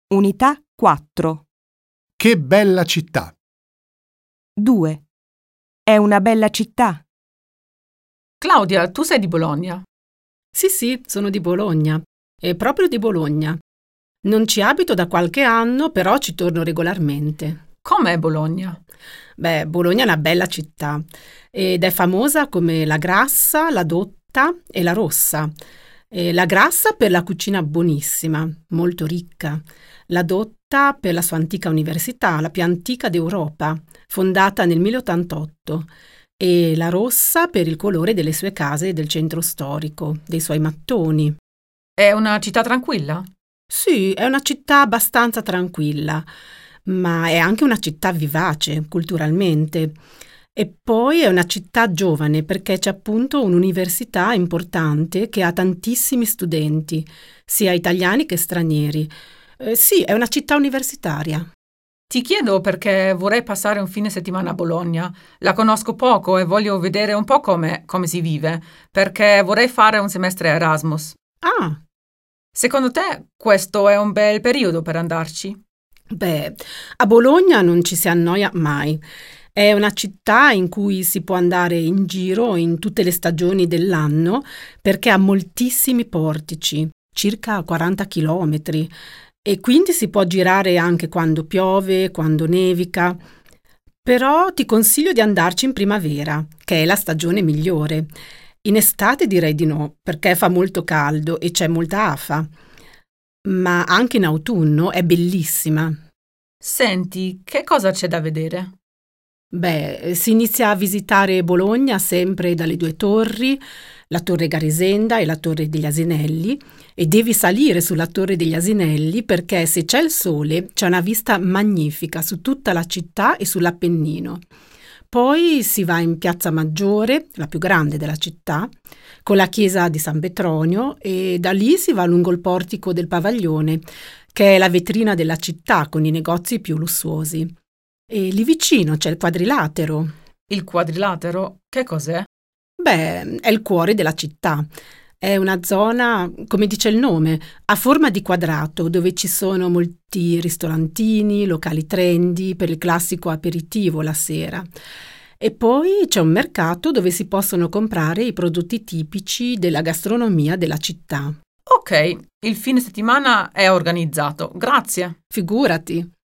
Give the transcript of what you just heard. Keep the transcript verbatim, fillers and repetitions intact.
Unità quattro. Che bella città! due. È una bella città. Claudia, tu sei di Bologna? Sì, sì, sono di Bologna. È proprio di Bologna. Non ci abito da qualche anno, però ci torno regolarmente. Com'è Bologna? Beh, Bologna è una bella città ed è famosa come la Grassa, la Dotta e la Rossa. E la Grassa per la cucina buonissima, molto ricca. La Dotta per la sua antica università, la più antica d'Europa, fondata nel milleottantotto. E la Rossa per il colore delle sue case del centro storico, dei suoi mattoni. È una città tranquilla? Sì, è una città abbastanza tranquilla, ma è anche una città vivace culturalmente. E poi è una città giovane perché c'è appunto un'università importante che ha tantissimi studenti, sia italiani che stranieri. Eh, sì, è una città universitaria. Ti chiedo perché vorrei passare un fine settimana a Bologna. La conosco poco e voglio vedere un po' come, come si vive, perché vorrei fare un semestre Erasmus. Ah, Secondo te questo è un bel periodo per andarci? beh, a Bologna non ci si annoia mai. È una città in cui si può andare in giro in tutte le stagioni dell'anno perché ha moltissimi portici, circa quaranta chilometri, e quindi si può girare anche quando piove, quando nevica. Però ti consiglio di andarci in primavera, che è la stagione migliore. In estate direi di no, perché fa molto caldo e c'è molta afa. Ma anche in autunno è bellissima. Senti, che cosa c'è da vedere? Beh, si inizia a visitare Bologna sempre dalle due torri, la Torre Garisenda e la Torre degli Asinelli, e devi salire sulla Torre degli Asinelli perché se c'è il sole c'è una vista magnifica su tutta la città e sull'Appennino. Poi si va in Piazza Maggiore, la più grande della città, con la chiesa di San Petronio, e da lì si va lungo il portico del Pavaglione, che è la vetrina della città con i negozi più lussuosi. E lì vicino c'è il Quadrilatero. Il quadrilatero? Che cos'è? Beh, è il cuore della città. È una zona, come dice il nome, a forma di quadrato, dove ci sono molti ristorantini, locali trendy per il classico aperitivo la sera. E poi c'è un mercato dove si possono comprare i prodotti tipici della gastronomia della città. Ok, il fine settimana è organizzato. Grazie. Figurati.